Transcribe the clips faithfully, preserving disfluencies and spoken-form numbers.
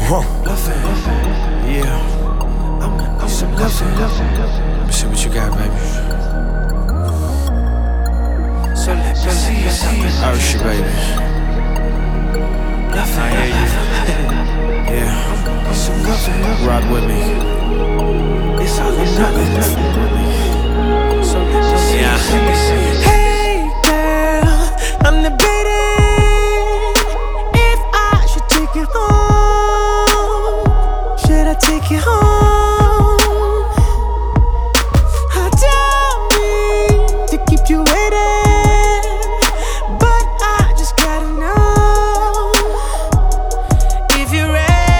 Huh. Yeah. I'm gonna need some loving. Let me see what you got, baby. So let me see. Irish, baby. I hear you. Yeah. Rock with me. It's all or nothing. So let me see. Yeah. Hey girl, I'm debating if I should take you home. Should I take you home? I don't mean to keep you waiting, but I just gotta know if you're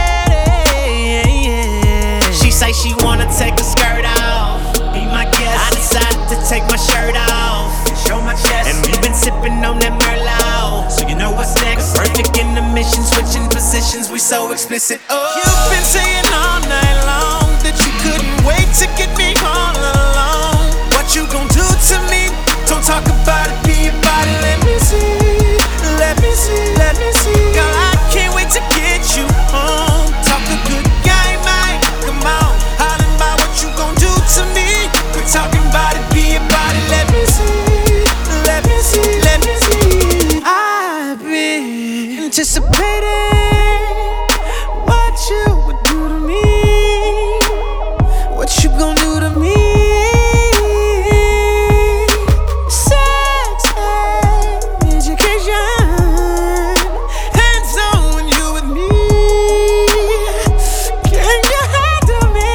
ready. She say she wanna take her skirt off. Be my guest. I decided to take my shirt off, show my chest, and we've been sipping on that Merlot. So you know what's next? Perfect in the mission, switching positions. We so explicit. Oh, You've been saying all night long that you couldn't wait to get me all alone. What you gon' do to me? Don't talk about it, be about it. Let me see, let me see, let me see. Girl, I can't wait to get you home. Talk a good game, man. Come on, hollering about what you gon' do to me. We're talking about it, be about it. Let me see, let me see, let me see. I've been anticipating what you would do to me. What you gon' do to me? Sex, education, hands on when you with me. Can you handle me?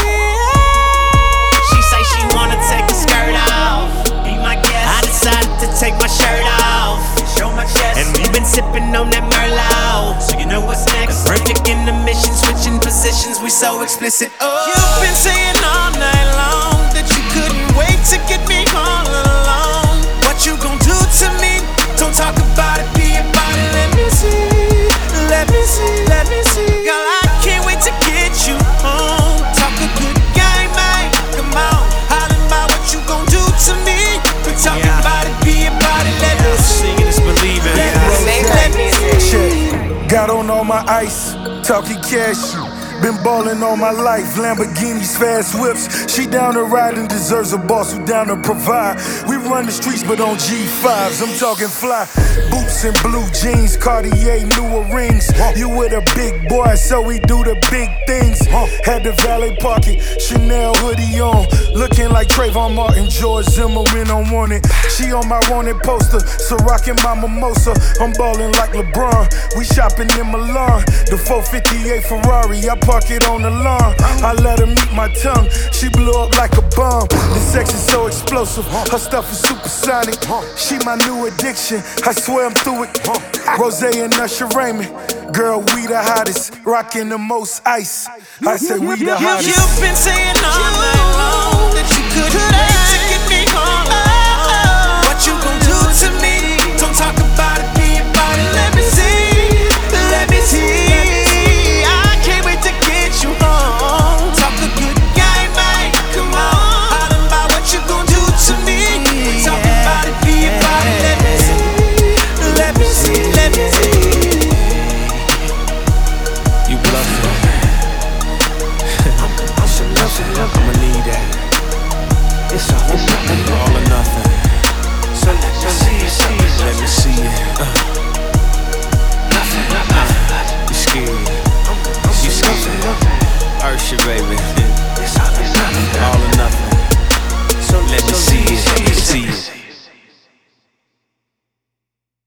she say she wanna take her skirt off. Be my guest. I decided to take my shirt off, show my chest, and we've been sipping on that Merlot. So you know what's next? Perfect in the mission, switching positions. We so explicit. Oh, You've been saying all night long that you couldn't wait to get me all alone. What you gon' do to me? Don't talk about it, be about it. Let me see, let me see, let me see. Girl, I can't wait to get you home. Talk a good game, man. Come on, hollering about what you gon' do to me. We're talking Yeah. about it, be about it. Let me see, Singing is believing. let me see, let me see. Check. Got on all my ice, talking cash. Been ballin' all my life, Lamborghinis, fast whips. She down to ride and deserves a boss who down to provide. We run the streets, but on G fives, I'm talking fly. Boots and blue jeans, Cartier, newer rings. You with a big boy, so we do the big things. Had the valet pocket, Chanel hoodie on. Looking like Trayvon Martin, George Zimmerman on wanted. She on my wanted poster, so rockin' my mimosa. I'm ballin' like LeBron, we shopping in Milan. The four fifty-eight Ferrari, I park it on the lawn. I let her meet my tongue, she blew up like a bomb. The sex is so explosive, her stuff is supersonic. She my new addiction, I swear I'm through it. Rose and Usher Raymond, girl, we the hottest, rockin' the most ice. I say we the hottest. You've been saying all night long that you couldn't wait to